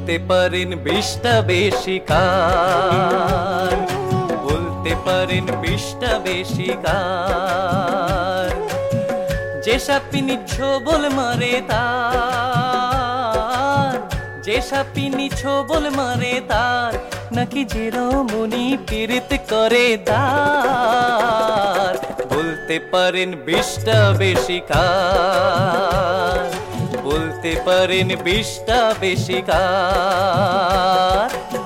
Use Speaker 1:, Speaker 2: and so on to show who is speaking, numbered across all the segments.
Speaker 1: বলতে পারেন বিষটা বেশি কার, বলতে পারেন বিষটা বেশি কার। যে সাপিনী ছোবল মারে তার, যে সাপিনী ছোবল মারে তার, নাকি যে রমণী পীড়িত করে তার। বলতে পারেন বিষটা বেশি কার, বলতে পারেন বিষটা বেশি কার।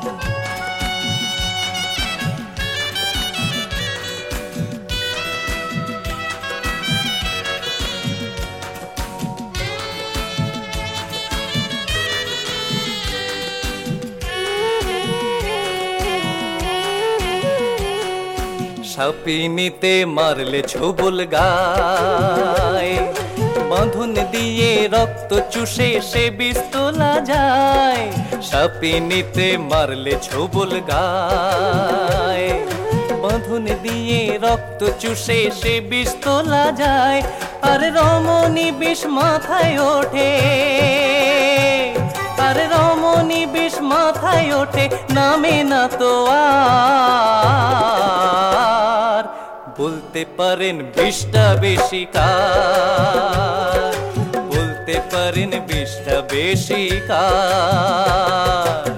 Speaker 1: সাপিনীতে মারলে ছোবল গায়, বাঁধন দিয়ে রক্ত চুষে সে বিষ তোলা যায়। সাপিনীতে মারলে ছোবল গায়, বাঁধন দিয়ে রক্ত চুষে সে বিষ তোলা যায়। আর রমণী বিষ মাথায় ওঠে, আর রমণী বিষ মাথায় ওঠে, নামে না তো আর। বলতে পারেন বিষটা বেশি কার, বলতে পারেন বিষটা বেশি কার।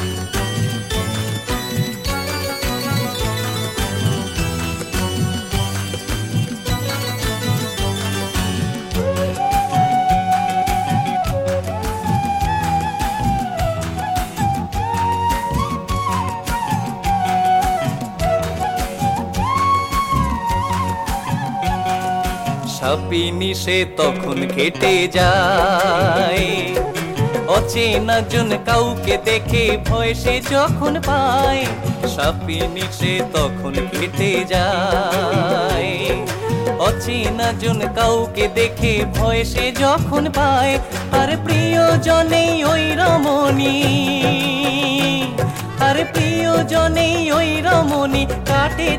Speaker 1: সাপিনী সে তখন কেটে যায়, অচেনা জন কাউকে দেখে ভয় সে যখন পায়। সাপিনী সে তখন কেটে যায়, অচেনা জন কাউকে দেখে ভয় সে যখন পায়। আর প্রিয়জনেই ওই রমণী, আর প্রিয়জনেই ওই রমণী কাটে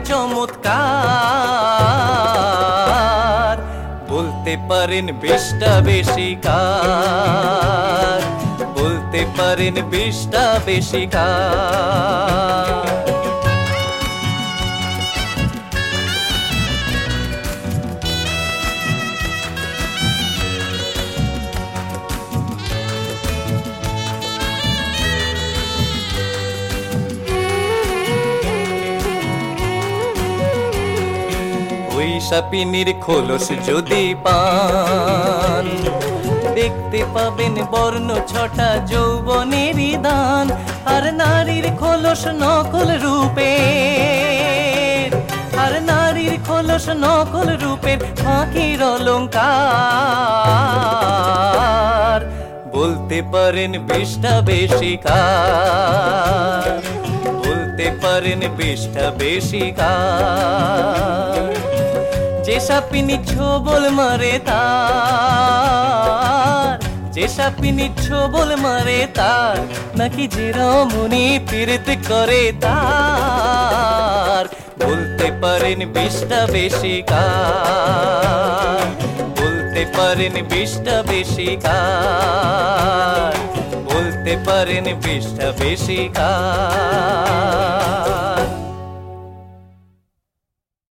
Speaker 1: চমৎকার। বলতে পারেন বিষটা বেশি কার, বলতে পারেন বিষটা বেশি কার। ওই সাপিনীর খোলস যদি পান, দেখতে পাবেন বর্ণ ছটা যৌবনেরই দান। আর নারীর খোলস নকল রূপের, আর নারীর খোলস নকল রূপের ফাঁকির অলংকার। বলতে পারেন বিষটা বেশি কার, বলতে পারেন বিষটা বেশি কার। যে সাপিনী ছোবল মারে তার, যে সাপিনী ছোবল মারে তার, নাকি যে রমণী পীড়িত করে তার। বলতে পারেন বিষটা বেশি কার, বলতে পারেন বিষটা বেশি কার, বলতে পারেন বিষটা বেশি কার।